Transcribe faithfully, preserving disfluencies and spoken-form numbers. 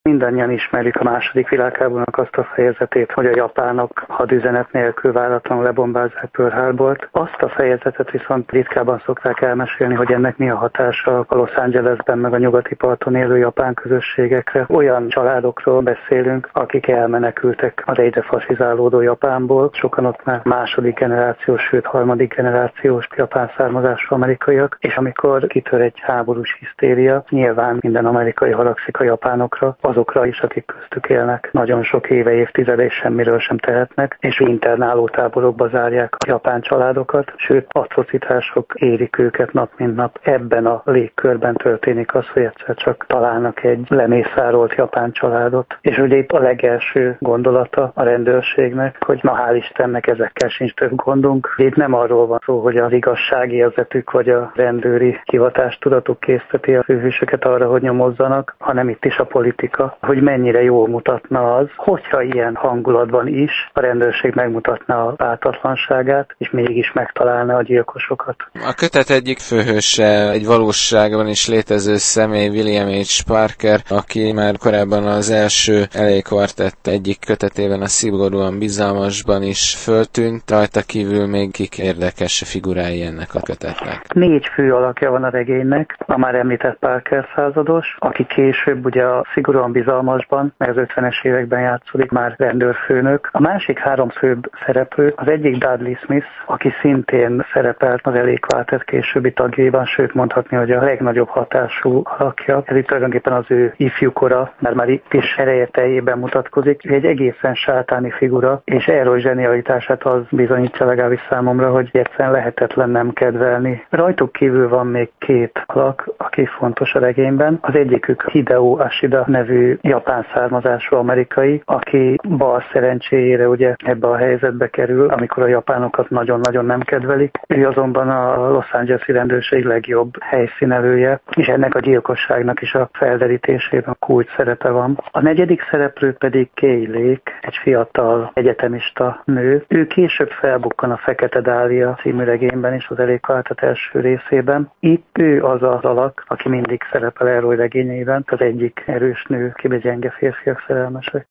Mindannyian ismerjük a második világháborúnak azt a fejezetét, hogy a japánok hadüzenet nélkül váratlanul lebombázzák Pearl Harbort. Azt a fejezetet viszont ritkában szokták elmesélni, hogy ennek mi a hatása a Los Angelesben meg a nyugati parton élő japán közösségekre. Olyan családokról beszélünk, akik elmenekültek az egyre fasizálódó Japánból. Sokan ott már második generációs, sőt harmadik generációs japán származású amerikaiak, és amikor kitör egy háborús hisztéria, nyilván minden amerikai haragszik a japánokra, azokra is, akik köztük élnek. Nagyon sok éve, évtizede és semmiről sem tehetnek, és internáló táborokba zárják a japán családokat, sőt, atrocitások érik őket nap mint nap. Ebben a légkörben történik az, hogy egyszer csak találnak egy lemészárolt japán családot. És ugye itt a legelső gondolata a rendőrségnek, hogy na hál' Istennek ezekkel sincs több gondunk. Itt nem arról van szó, hogy az igazságérzetük vagy a rendőri hivatástudatuk készteti a főhősöket arra, hogy nyomozzanak, hanem itt is a politika, hogy mennyire jól mutatna az, hogyha ilyen hangulatban is a rendőrség megmutatná a pártatlanságát, és mégis megtalálna a gyilkosokat. A kötet egyik főhőse egy valóságban is létező személy, William H. Parker, aki már korábban az első el á Quartett egyik kötetében, a Szigorúan bizalmasban is föltűnt, rajta kívül még kik érdekes figurái ennek a kötetnek. Négy fő alakja van a regénynek, a már említett Parker százados, aki később ugye a Szigorúan bizalmasban, meg az ötvenes években játszódik, már rendőrfőnök. A másik három főbb szereplő, az egyik Dudley Smith, aki szintén szerepelt az el á Quartett későbbi tagjaiban, sőt mondhatni, hogy a legnagyobb hatású alakja. Ez itt tulajdonképpen az ő ifjúkora, mert már itt is ereje teljében mutatkozik. Ő egy egészen sátáni figura, és erről zsenialitását az bizonyítja legalábbis számomra, hogy egyszerűen lehetetlen nem kedvelni. Rajtuk kívül van még két alak, aki fontos a regényben. Az egyikük Hideo Ashida nevű japán származású amerikai, aki bal szerencséjére ugye ebbe a helyzetbe kerül, amikor a japánokat nagyon-nagyon nem kedvelik. Ő azonban a Los Angeles-i rendőrség legjobb helyszínelője, és ennek a gyilkosságnak is a felderítésében kulcs szerepe van. A negyedik szereplő pedig Kay Lake, egy fiatal egyetemista nő. Ő később felbukkan a Fekete Dália című regényben is, az el á Quartett első részében. Itt ő az az alak, aki mindig szerepel Elroy regényeiben, az egyik erős nő, kibe gyenge férfiak szerelmesek.